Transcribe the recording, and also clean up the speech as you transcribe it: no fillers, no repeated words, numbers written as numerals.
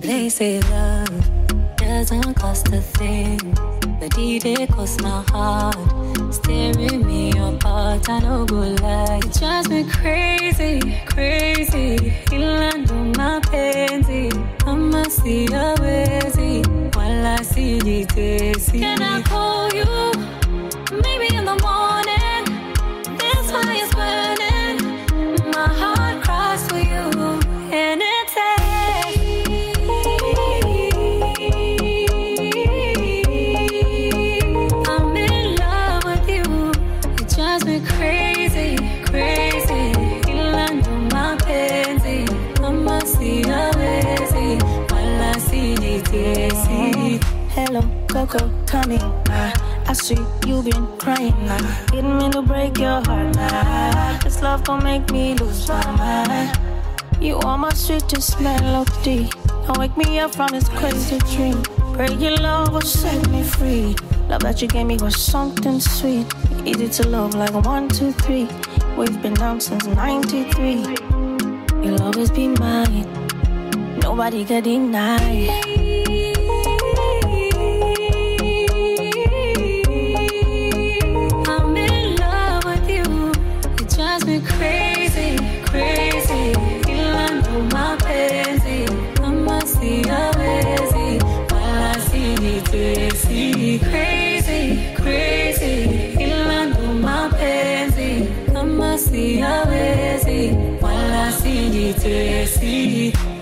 They say love doesn't cost a thing, but it costs my heart. Staring me apart, I no go lie. It drives me crazy, crazy. Ilando mapenzi, I'ma see your ways while I see the days. Can I call you? Maybe in the morning. This fire is burning. My heart cries for you, and it's I'm in love with you. It drives me crazy, crazy. Ilando mapenzi, I'ma see your ways while I see the days. Hello, Coco, coming. I see you been crying. Didn't mean to break your heart. This love gon' make me lose my mind. You are my sweetest melody. Don't wake me up from this crazy dream. Pray your love will set me free. Love that you gave me was something sweet. Easy to love like 1, 2, 3. We've been down since 93. You'll always be mine. Nobody can deny. Crazy, crazy. Ilando mapenzi, I'ma see your ways while I see the days. Crazy, crazy. Ilando mapenzi, I'ma see your ways while I see the days.